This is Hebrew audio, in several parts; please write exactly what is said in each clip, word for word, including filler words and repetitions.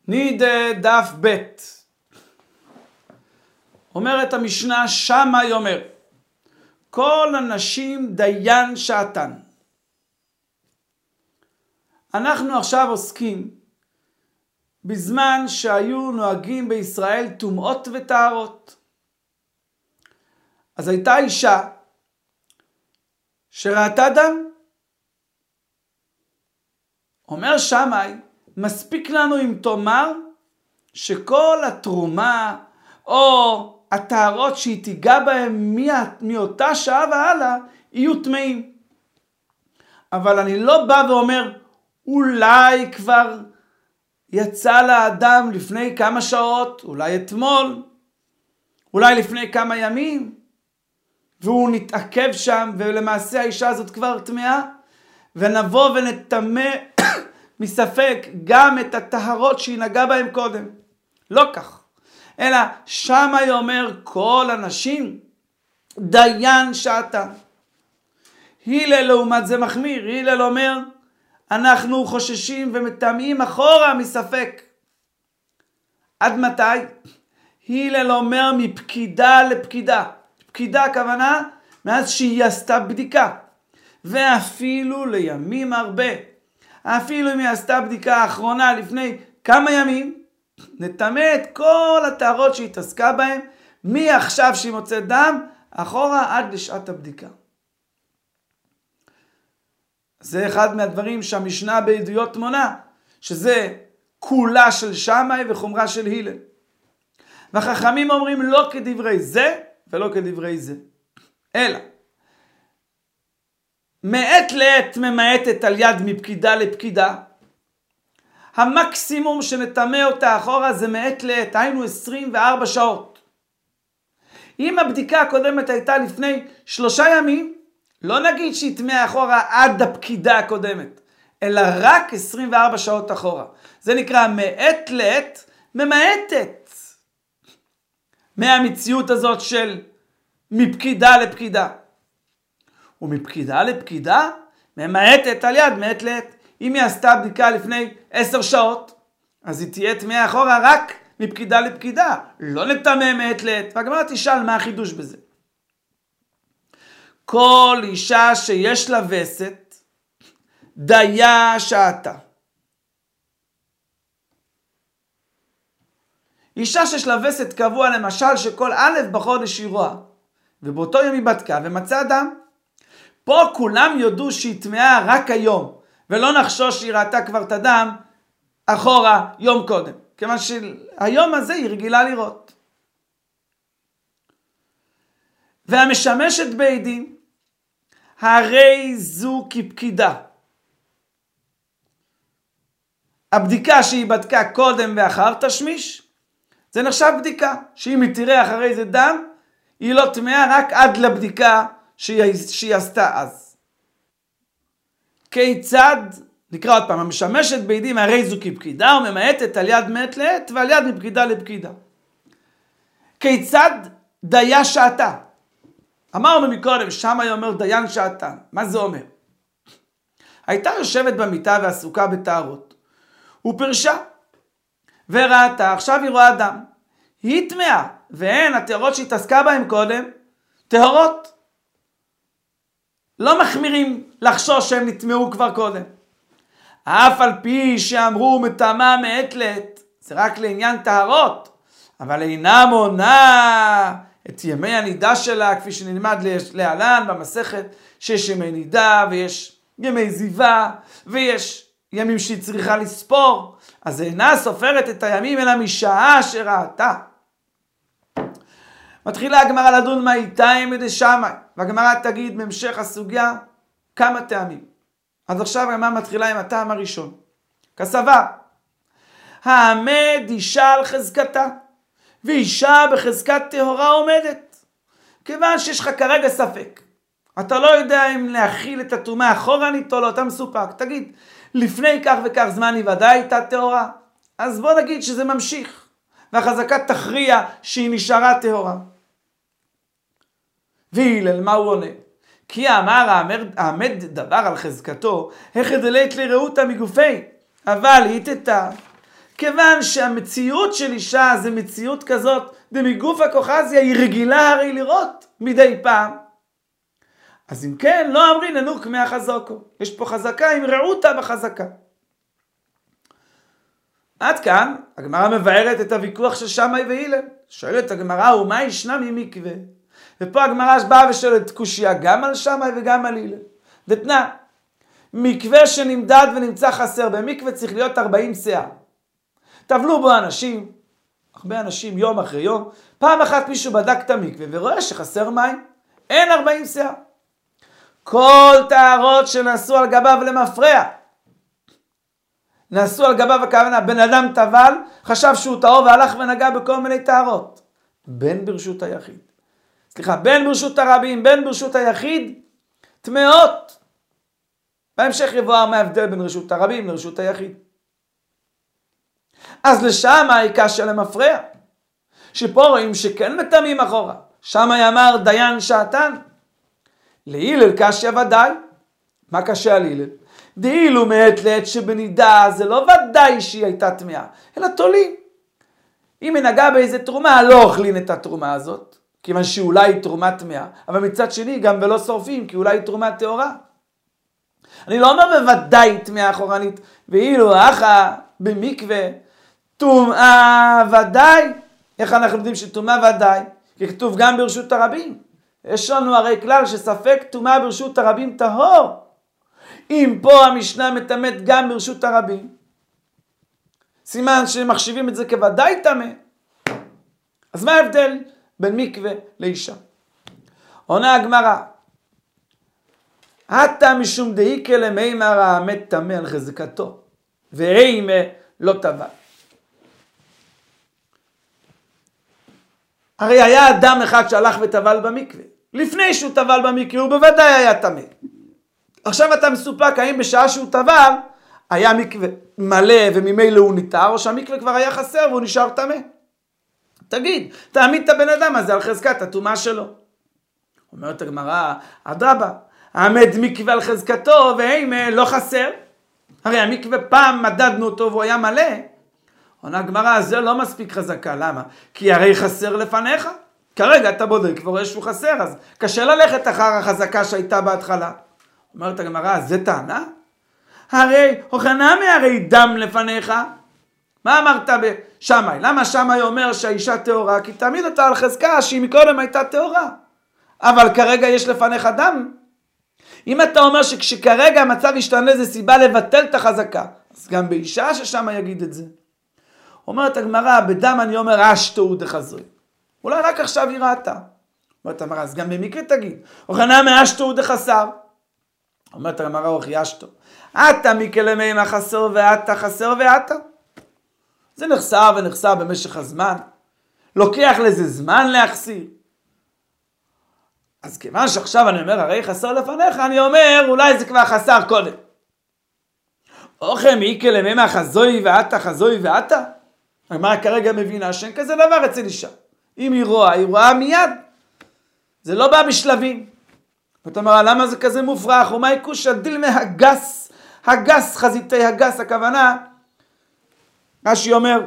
נידה דף ב' אומרת המשנה, שמאי אומר, כל הנשים דיין שעתן. אנחנו עכשיו עוסקים בזמן שהיו נוהגים בישראל טומאות וטהרות. אז הייתה אישה שראתה דם. אומר שמאי, מספיק לנו אם תאמר שכל התרומה או הטהרות שהיא תיגע בהם מאותה שעה והלאה יהיו טמאים. אבל אני לא בא ואומר, אולי כבר יצא לאדם לפני כמה שעות, אולי אתמול, אולי לפני כמה ימים, והוא נתעכב שם ולמעשה האישה הזאת כבר טמאה, ונבוא ונטמא מספק גם את הטהרות שהיא נגעה בהם קודם. לא כך. אלא שמאי אומר כל הנשים דיין שעתן. הלל לעומת זה מחמיר. הלל אומר אנחנו חוששים ומטמאים אחורה מספק. עד מתי? הלל אומר מפקידה לפקידה. פקידה הכוונה מאז שהיא עשתה בדיקה. ואפילו לימים הרבה. אפילו אם היא עשתה בדיקה האחרונה לפני כמה ימים, נטמא את כל הטהרות שהיא התעסקה בהן, מעכשיו שהיא מוצאת דם, אחורה עד לשעת הבדיקה. זה אחד מהדברים שהמשנה בעדויות מונה, שזה כולה של שמאי וחומרה של הלל. והחכמים אומרים לא כדברי זה ולא כדברי זה, אלא מעת לעת ממעטת על יד מפקידה לפקידה. המקסימום שנטמא אותה אחורה זה מעת לעת, היינו עשרים וארבע שעות. אם הבדיקה הקודמת הייתה לפני שלושה ימים, לא נגיד שהיא טמאה אחורה עד הפקידה הקודמת, אלא רק עשרים וארבע שעות אחורה. זה נקרא מעת לעת ממעטת מהמציאות הזאת של מפקידה לפקידה. ומפקידה לפקידה ממעטת על יד מעת לעת. אם היא עשתה בדיקה לפני עשר שעות, אז היא תהיה טמאה אחורה רק מפקידה לפקידה. לא נטמא מעת לעת. והגמרא תשאל מה החידוש בזה. כל אישה שיש לה וסת, דיה שעתה. אישה שיש לה וסת קבוע למשל שכל א' בחודש היא רואה, ובאותו יום היא בדקה ומצאה דם. פה כולם יודו שהיא טמאה רק היום, ולא נחשוש שהיא ראתה כבר את הדם אחורה יום קודם. כיוון שהיום הזה היא רגילה לראות. והמשמשת בעדים, הרי זו כפקידה. הבדיקה שהיא בדקה קודם ואחר תשמיש, זה נחשב בדיקה. שאם היא תראה אחרי זה דם, היא לא טמאה רק עד לבדיקה שהיא, שהיא עשתה אז. כיצד, נקרא עוד פעם, המשמשת בעדים הרי זו כפקידה וממעטת על יד מעת לעת ועל יד מפקידה לפקידה. כיצד דיה שעתה? אמרנו מקודם, שמאי אומר דיין שעתן. מה זה אומר? הייתה יושבת במיטה ועסוקה בטהרות. הוא פרשה וראתה, עכשיו היא רואה דם. היא טמאה, והן הטהרות שהתעסקה בהן קודם, טהרות. לא מחמירים לחשוש שהם נטמאו כבר קודם. אף על פי שאמרו מטמאה מעת לעת, זה רק לעניין טהרות, אבל אינה מונה את ימי הנידה שלה, כפי שנלמד להלן במסכת, שיש ימי נידה ויש ימי זיווה ויש ימים שהיא צריכה לספור, אז אינה סופרת את הימים אלא משעה שראתה. מתחילה הגמרא לדון מה איתה עמדי שמאי, והגמרא תגיד בהמשך הסוגיה כמה טעמים. אז עכשיו הגמרא מתחילה עם הטעם הראשון. כסבה, העמד אישה על חזקתה, ואישה בחזקת טהורה עומדת. כיוון שיש לך כרגע ספק, אתה לא יודע אם להכיל את הטומאה אחורנית או לא, אתה מסופק. תגיד, לפני כך וכך זמן היא ודאי הייתה טהורה, אז בוא נגיד שזה ממשיך, והחזקה תכריע שהיא נשארה טהורה. והילל, מה הוא עונה? כי אמר העמד דבר על חזקתו, החדלית לרעותה מגופי, אבל היטתה, כיוון שהמציאות של אישה זה מציאות כזאת, דמגוף הכוחזיה היא רגילה הרי לראות מדי פעם. אז אם כן, לא אמרי ננוק מהחזקו. יש פה חזקה עם רעותה בחזקה. עד כאן, הגמרא מבארת את הוויכוח של שמאי והלל. שואלת הגמרא, ומה ישנה ממקווה? ופה הגמרא באה ושואלת קושיה גם על שמאי וגם על הלל. דתנא, מקווה שנמדד ונמצא חסר, במקווה צריך להיות ארבעים סאה. טבלו בו אנשים, הרבה אנשים יום אחרי יום, פעם אחת מישהו בדק את המקווה ורואה שחסר מים, אין ארבעים סאה. כל טהרות שנעשו על גביו למפרע, נעשו על גביו הכוונה, בן אדם טבל, חשב שהוא טהור והלך ונגע בכל מיני טהרות. בין ברשות היחיד. סליחה, בין ברשות הרבים, בין ברשות היחיד, טמאות. בהמשך יבואר מה ההבדל בין רשות הרבים לרשות היחיד. אז לשם העיקשה למפרע. שפה רואים שכן מטמאים אחורה. שם אמר דיין שעתן. להילל קשיא ודאי. מה קשה על הלל? דאילו מעת לעת שבנידה זה לא ודאי שהיא הייתה טמאה, אלא תולים. אם היא נגעה באיזה תרומה, לא אוכלים את התרומה הזאת, כיוון שאולי היא תרומה טמאה, אבל מצד שני גם ולא שורפים, כי אולי היא תרומה טהורה. אני לא אומר בוודאי טמאה אחורנית, ואילו אחא במקווה, טומאה ודאי. איך אנחנו יודעים שטומאה ודאי? כי כתוב גם ברשות הרבים. יש לנו הרי כלל שספק טומאה ברשות הרבים טהור. אם פה המשנה מטמאת גם ברשות הרבים, סימן שמחשיבים את זה כוודאי טמא. אז מה ההבדל בין מקווה לאישה? עונה הגמרא, עתה משום דאיקה למימר האמת טמא על חזקתו, ואימה לא טבל. הרי היה אדם אחד שהלך וטבל במקווה. לפני שהוא טבל במקווה הוא בוודאי היה טמא. עכשיו אתה מסופק האם בשעה שהוא טבל היה מקווה מלא וממילא הוא ניטר, או שהמקווה כבר היה חסר והוא נשאר טמא. תגיד, תעמיד את הבן אדם הזה על חזקת הטומאה שלו. אומרת הגמרא, אדרבה, עמד מקווה על חזקתו ואם לא חסר. הרי המקווה פעם מדדנו אותו והוא היה מלא. עונה הגמרא, זה לא מספיק חזקה, למה? כי הרי חסר לפניך. כרגע אתה בודק ורואה שהוא חסר, אז קשה ללכת אחר החזקה שהייתה בהתחלה. אומרת הגמרא, זה טענה? הרי הוכנמי הרי דם לפניך. מה אמרת בשמאי? למה שמאי אומר שהאישה טהורה? כי תעמיד אותה על חזקה שהיא מקודם הייתה טהורה. אבל כרגע יש לפניך דם. אם אתה אומר שכשכרגע המצב ישתנה זה סיבה לבטל את החזקה, אז גם באישה ששמאי יגיד את זה. אומרת הגמרא, בדם אני אומר אשתו דחזוי. אולי רק עכשיו היא ראתה. אומרת הגמרא, אז גם במקרה תגיד, הוכנמי אשתו דחסר. אומרת הגמרא, אוכי אשתו. אתה מקלמי מה חסר ואתה חסר ואתה. זה נחסר ונחסר במשך הזמן. לוקח לזה זמן להחסיר. אז כיוון שעכשיו אני אומר, הרי חסר לפניך, אני אומר, אולי זה כבר חסר קודם. אוכי מקלמי מה חזוי ואתה חזוי ואתה. הגמרא כרגע מבינה שאין כזה דבר אצל אישה. אם היא רואה, היא רואה מיד. זה לא בא בשלבים. ואתה אומר, למה זה כזה מופרח? ומה יקוש הדיל מהגס, הגס, חזיתי הגס, הכוונה, רש"י אומר,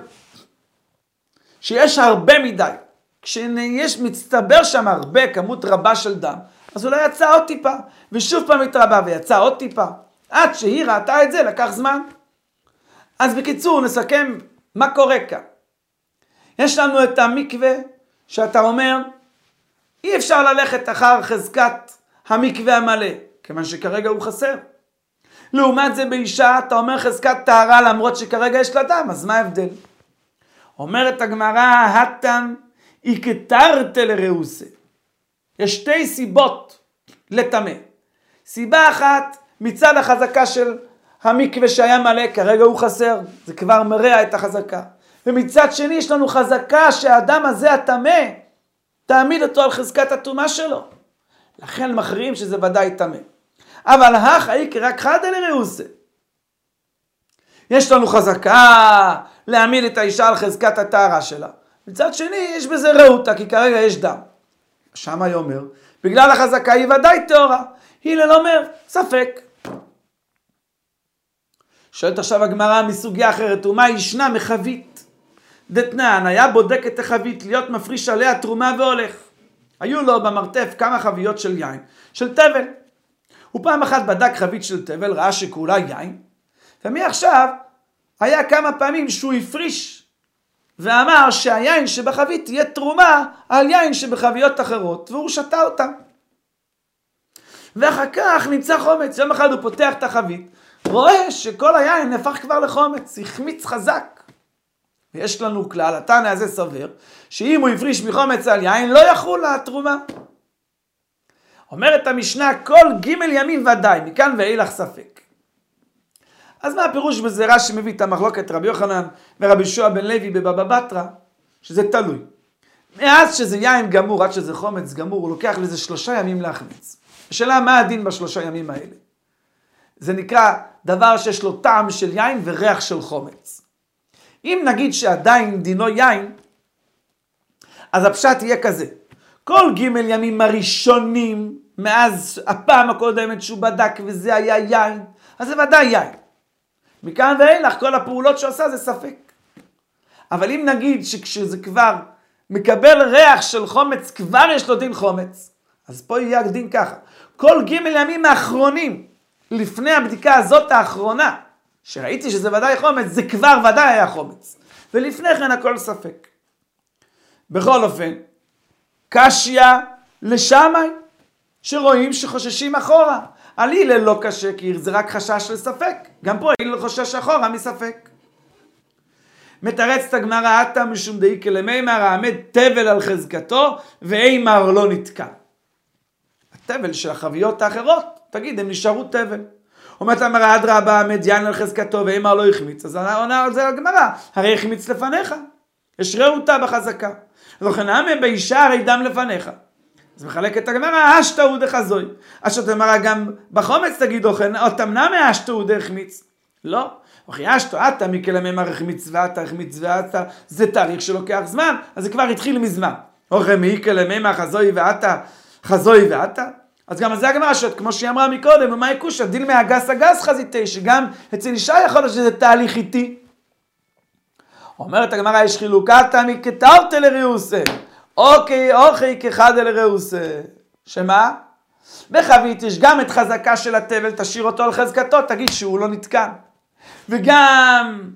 שיש הרבה מדי, כשיש מצטבר שם הרבה, כמות רבה של דם, אז אולי יצא עוד טיפה, ושוב פעם התרבה ויצא עוד טיפה, עד שהיא ראתה את זה, לקח זמן. אז בקיצור, נסכם מה קורה כאן. יש לנו את המקווה, שאתה אומר, אי אפשר ללכת אחר חזקת המקווה המלא, כיוון שכרגע הוא חסר. לעומת זה באישה, אתה אומר חזקת טהרה למרות שכרגע יש לה דם, אז מה ההבדל? אומרת הגמרא, הטן איקטרת לרעוסה. יש שתי סיבות לטמא. סיבה אחת, מצד החזקה של המקווה שהיה מלא, כרגע הוא חסר, זה כבר מראה את החזקה. ומצד שני יש לנו חזקה שהאדם הזה הטמא, תעמיד אותו על חזקת הטומאה שלו. לכן מכריעים שזה ודאי טמא. אבל החאי כרק חדה לרעוסה. יש לנו חזקה להעמיד את האישה על חזקת הטהרה שלה. מצד שני יש בזה רעותה, כי כרגע יש דם. שם היא אומר, בגלל החזקה היא ודאי טהורה. הלל אומר, ספק. שואלת עכשיו הגמרא מסוגיה אחרת, ומה ישנה מחבית? דתנן, היה בודק את החבית להיות מפריש עליה תרומה והולך. היו לו במרתף כמה חביות של יין, של תבל. הוא פעם אחת בדק חבית של תבל, ראה שכולה יין, ומעכשיו היה כמה פעמים שהוא הפריש, ואמר שהיין שבחבית תהיה תרומה על יין שבחביות אחרות, והוא שתה אותה. ואחר כך נמצא חומץ, יום אחד הוא פותח את החבית, רואה שכל היין נהפך כבר לחומץ, החמיץ חזק. ויש לנו כלל, התנא הזה סובר, שאם הוא הפריש מחומץ על יין, לא יחול התרומה. אומרת המשנה, כל ג' ימים ודאי, מכאן ואילך ספק. אז מה הפירוש בזה? רש"י מביא את המחלוקת רבי יוחנן ורבי יהושע בן לוי בבבא בתרא, שזה תלוי. מאז שזה יין גמור, עד שזה חומץ גמור, הוא לוקח לזה שלושה ימים להחמיץ. השאלה מה הדין בשלושה ימים האלה? זה נקרא דבר שיש לו טעם של יין וריח של חומץ. אם נגיד שעדיין דינו יין, אז הפשט יהיה כזה. כל ג' ימים הראשונים, מאז הפעם הקודמת שהוא בדק וזה היה יין, אז זה ודאי יין. מכאן ואילך כל הפעולות שעושה זה ספק. אבל אם נגיד שכשזה כבר מקבל ריח של חומץ, כבר יש לו דין חומץ, אז פה יהיה הדין ככה. כל ג' ימים האחרונים, לפני הבדיקה הזאת האחרונה, שראיתי שזה ודאי חומץ, זה כבר ודאי היה חומץ. ולפני כן הכל ספק. בכל אופן, קשיא לשמאי, שרואים שחוששים אחורה. על הלל לא קשה, כי זה רק חשש לספק. גם פה הלל חושש אחורה מספק. מתרצת הגמרא, עתה משום דאיקא למימר, העמד תבל על חזקתו, ואימר לא נתקע. התבל של החביות האחרות, תגיד, הם נשארו תבל. אומרת הגמרא, אדרבה, העמד יין על חזקתו, ואימר לא החמיץ. אז עונה על זה הגמרא, הרי החמיץ לפניך. יש רעותה בחזקה. לכן עמי באישה הרי דם לפניך. אז מחלקת הגמרא, אשתאו דחזוי. אשתאו דמרא גם בחומץ תגיד אוכן, או תמנע מאשתאו דחמיץ. לא. אוכי אשתאו, אתה מכלממר החמיץ ואתה, החמיץ ואתה, זה תהליך שלוקח זמן, אז זה כבר התחיל מזמן. אוכי מכלממר חזוי ואתה, חזוי ואתה. אז גם על זה הגמרא שאת, כמו שהיא אמרה מקודם, ומה יקוש, הדין מהגס הגס חזיתי, שגם אצל אישה יכול להיות שזה תהליך איתי. אומרת הגמרא, יש חילוקתה מכתרתא לריאוסה. אוקיי, אוקיי, כחד אל רעוסה. שמה? בחבית יש גם את חזקה של התבל, תשאיר אותו על חזקתו, תגיד שהוא לא נתקן. וגם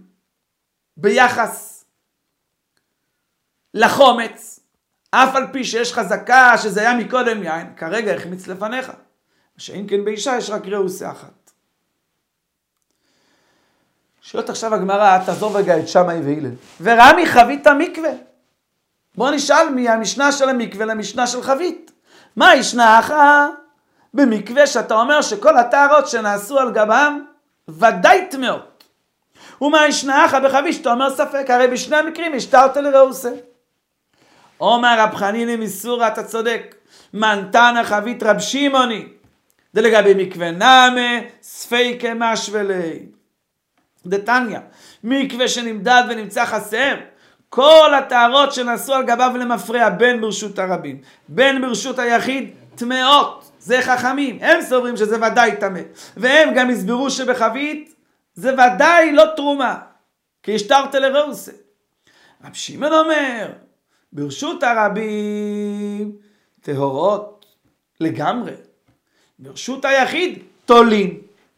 ביחס לחומץ, אף על פי שיש חזקה שזה היה מקודם יין, כרגע החמיץ לפניך. שאם כן באישה יש רק רעוסה אחת. שואלת עכשיו הגמרא, תעזוב רגע את שמאי והלל. ורמי חבית המקווה. בוא נשאל מהמשנה של המקווה למשנה של חבית. מה ישנה אחא במקווה שאתה אומר שכל הטהרות שנעשו על גבם ודאי טמאות. ומה ישנה אחא בחבית שאתה אומר ספק, הרי בשני המקרים יש תרתא לרעוסה. אומר רב חנינא מסורא, אתה צודק. מנתנא חבית רב שמעוני. דלגבי מקווה נמי ספיקי משוולי. דתניא, מקווה שנמדד ונמצא חסר, כל הטהרות שנעשו על גביו למפרע, בין ברשות הרבים, בין ברשות היחיד, טמאות. זה חכמים, הם סוברים שזה ודאי טמא. והם גם הסבירו שבחבית זה ודאי לא תרומה, כי יש תרתא לרעוסה. רב שמעון אומר, ברשות הרבים טהורות לגמרי, ברשות היחיד תולין.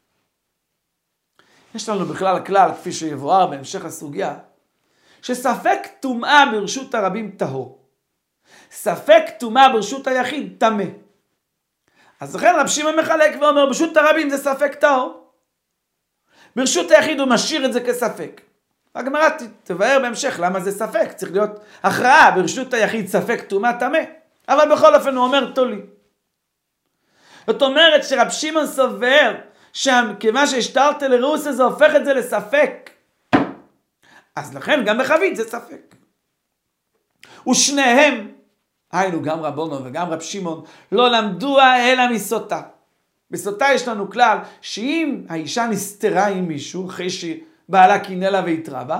יש לנו בכלל כלל, כפי שיבואר בהמשך הסוגיה, שספק טומאה ברשות הרבים טהור. ספק טומאה ברשות היחיד טמא. אז לכן רב שמעון מחלק ואומר, ברשות הרבים זה ספק טהור. ברשות היחיד הוא משאיר את זה כספק. הגמרא תבאר בהמשך למה זה ספק. צריך להיות הכרעה, ברשות היחיד ספק טומאה טמא. אבל בכל אופן הוא אומר תולי. זאת אומרת שרב שמעון סובר, שם כיוון שיש תרתא לרעוסה זה הופך את זה לספק. אז לכן גם בחבית זה ספק. ושניהם, היינו גם רבונו וגם רב שמעון, לא למדוה אלא מסוטה. בסוטה יש לנו כלל שאם האישה נסתרה עם מישהו אחרי שבעלה קינא לה והתרבה,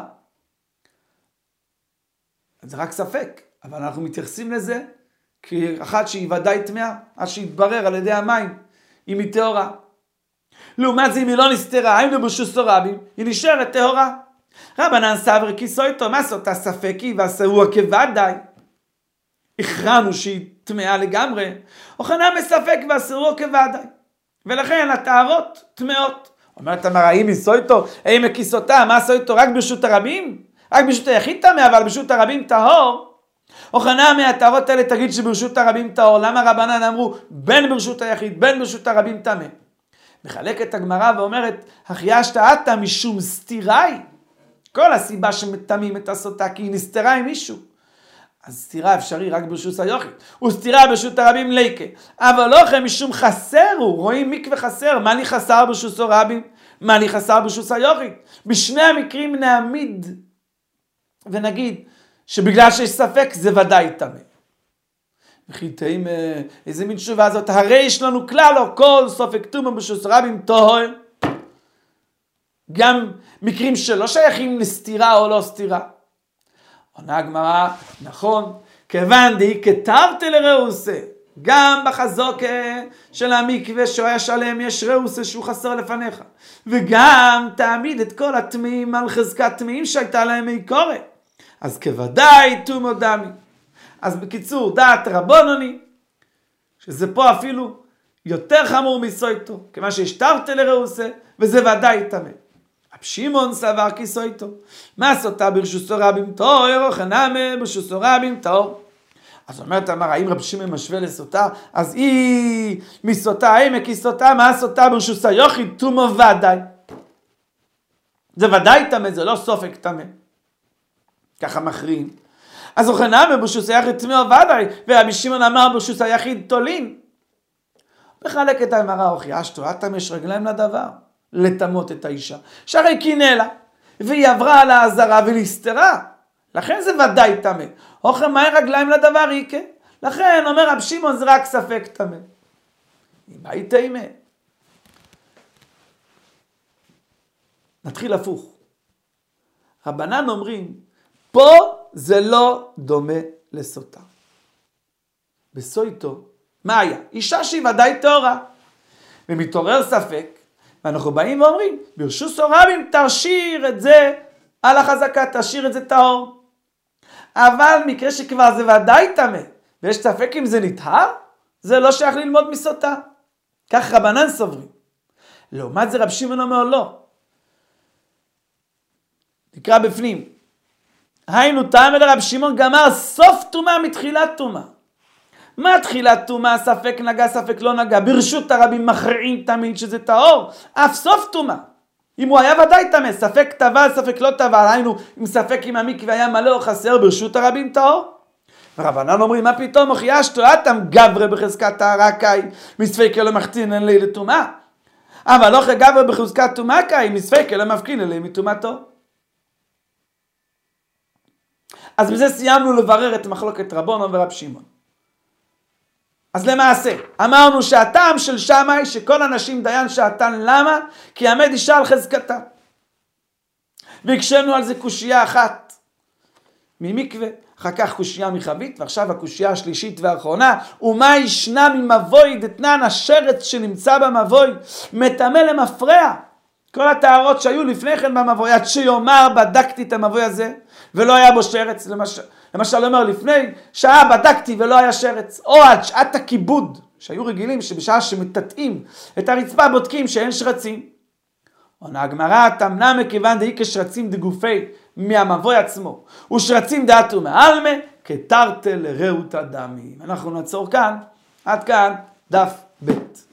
זה רק ספק. אבל אנחנו מתייחסים לזה כאחת שהיא ודאי טמאה, עד שיתברר על ידי המים אם היא טהורה. לעומת זה אם היא לא נסתרה, היינו ברשות רבים, היא נשארת טהורה. רבנן סבר כי סויטו, מה סוטה ספקי ועשרוה כוודאי. הכרענו שהיא טמאה לגמרי, או חנה מספק ועשרוה כוודאי. ולכן הטהרות טמאות. אומרת אמר, האם היא סויטו, האם הכיסותה, מה סויטו רק ברשות הרבים? רק ברשות היחיד טמא, אבל ברשות הרבים טהור. או חנה מהטהרות האלה תגיד שברשות הרבים טהור. למה רבנן אמרו בין ברשות היחיד, בין ברשות הרבים טמא? מחלקת הגמרא ואומרת, החיישת עתה משום סתיראי. כל הסיבה שמטמאים את הסוטה כי היא נסתרה עם מישהו. אז סתירה אפשרי רק ברשות היחיד. וסתירה ברשות הרבים ליקה. אבל לא כן משום חסר הוא. רואים מקווה חסר. מה לי חסר ברשות הרבים? מה לי חסר ברשות היחיד? בשני המקרים נעמיד ונגיד שבגלל שיש ספק זה ודאי טמא. וכי תאים איזה מין תשובה הזאת. הרי יש לנו כלל או כל ספק טומאה ברשות הרבים טהור. גם מקרים שלא שייכים לסתירה או לא סתירה. עונה הגמרא, נכון, כיוון די כתרתי לרעוסה, גם בחזוק של המקווה שהוא היה שלם יש רעוסה שהוא חסר לפניך, וגם תעמיד את כל הטמאים על חזקת טמאים שהייתה להם מקורת, אז כוודאי תומו דמי. אז בקיצור, דעת רבונני, שזה פה אפילו יותר חמור מסויטו, כיוון שהשתרתי לרעוסה, וזה ודאי טמא. שמעון סבר כי סויטו. מה סוטה ברשות רבים טהור, או חנמה ברשות רבים טהור. אז אומרת אמר, האם רב שמעון משווה לסוטה? אז היא מסוטה, האם כי סוטה, מה סוטה ברשות היחיד טומאה ודאי. זה ודאי טמא, זה לא סופק טמא. ככה מכריעים. אז או חנמה ברשות היחיד טמאה ודאי, ורבי שמעון אמר ברשות היחיד תולין. בחלק את הגמרא, או חיישתו, אתם יש רגליים לדבר. לטמות את האישה, שהרי קינא לה, והיא עברה על האזהרה ונסתרה, לכן זה ודאי טמא. אוכל מהי רגליים לדבר איקה, לכן אומר רב שמעון זה רק ספק טמא. מה היא טמא? נתחיל הפוך. רבנן אומרים, פה זה לא דומה לסוטה. בסויטו, מה היה? אישה שהיא ודאי טהורה, ומתעורר ספק, ואנחנו באים ואומרים, ברשות רבים תשאיר את זה על החזקה, תשאיר את זה טהור. אבל מקרה שכבר זה ודאי טמא, ויש ספק אם זה נטהר, זה לא שייך ללמוד מסוטה. כך רבנן סוברים. לעומת זה רב שמעון אומר לא. נקרא בפנים. היינו טעם אל רב שמעון גמר סוף טומאה מתחילת טומאה. מה תחילת טומאה? ספק נגע, ספק לא נגע. ברשות הרבים מכריעים תמיד שזה טהור. אף סוף טומאה. אם הוא היה ודאי טמא, ספק טבל, ספק לא טבל. היינו, אם ספק אם המקווה היה מלא או חסר, ברשות הרבים טהור. ורבנן אומרים, מה פתאום הוכישתו? אתם גברי בחזקת טהרה קאי, מספק אלו מחצין אלי לטומאה. אבל לא גברי בחזקת טומאה קאי, מספק אלו מפקין אלי מטומאתו. אז בזה סיימנו לברר את מחלוקת רבונן ורב שמעון. אז למעשה, אמרנו שהטעם של שמאי שכל אנשים דיין שעתן, למה? כי עמד אישה על חזקתה. והקשנו על זה קושייה אחת ממקווה, אחר כך קושייה מחבית, ועכשיו הקושייה השלישית והאחרונה, ומה ישנה ממבוי דתנן השרץ שנמצא במבוי, מטמא למפרע. כל הטהרות שהיו לפני כן במבוי, עד שיאמר בדקתי את המבוי הזה, ולא היה בו שרץ, למשל. למשל אומר לפני שעה בדקתי ולא היה שרץ, או עד שעת הכיבוד, שהיו רגילים שבשעה שמטטאים את הרצפה בודקים שאין שרצים. עונה הגמרא, תמנע מכיוון דאי כשרצים דגופי מהמבוי עצמו, ושרצים דעתו מעלמה, כתרתי לראות אדמים. אנחנו נעצור כאן, עד כאן דף ב'.